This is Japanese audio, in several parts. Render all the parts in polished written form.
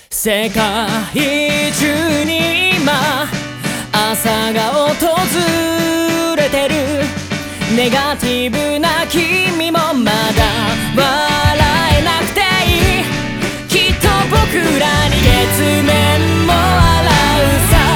世界中に今朝が訪れてる。ネガティブな君もまだ笑えなくていい。きっと僕らに月面も笑うさ。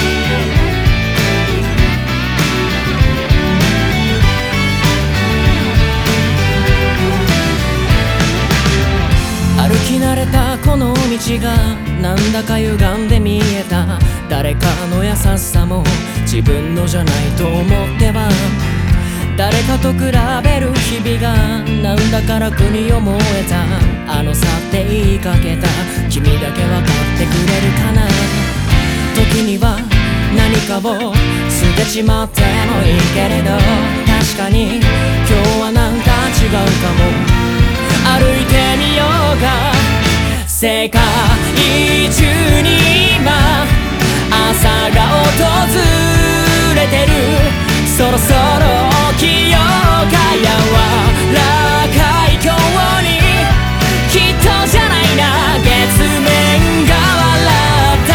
歩き慣れたこの道がなんだか歪んで見えた。誰かの優しさも自分のじゃないと思っては、誰かと比べる日々がなんだか楽に思えた。あの去って言いかけた君だけ分かってくれるかな。時には何かを捨てちまってもいいけれど、確かに今日はなんか違うかも。歩いてみようか。世界中に今朝が訪れてる。そろそろ起きようか。柔らかい今日にきっとじゃないな、月面が笑った。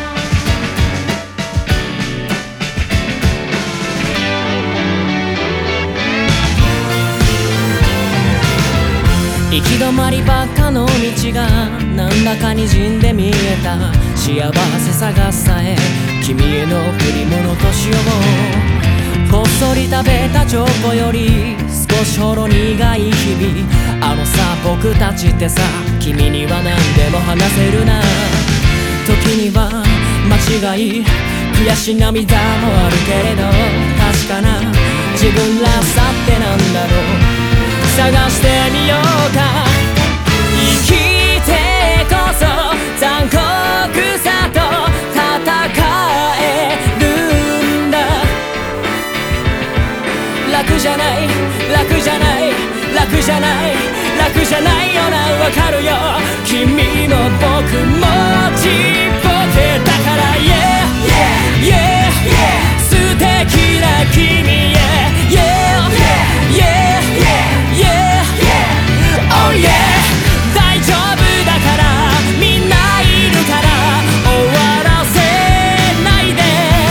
行き止まりばっかの道がなんだか滲んで見えた。幸せ探すさえ君への贈り物としよう。こっそり食べたチョコより少しほど苦い日々。あのさ僕たちってさ、君には何でも話せるな。時には間違い悔し涙もあるけれど、確かな自分らさってなんだろう。探してみようか。生きてこそ残酷さと戦えるんだ。楽じゃない楽じゃない楽じゃない楽じゃないよな、わかるよ。君も僕もちっぽけだから Yeah Yeah Yeah 素敵な君へ Yeah Yeah Yeah Oh yeah 大丈夫だからみんないるから終わらせないで。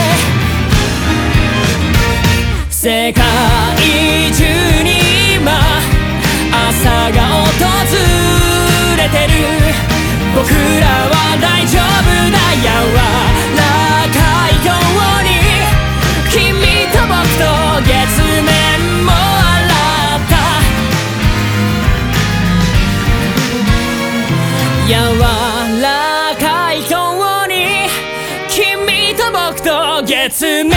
世界中に今朝が訪れてる。僕らは大丈夫だ。柔らかい今日に君と僕と月面も笑った。柔らかい今日に君と僕と月面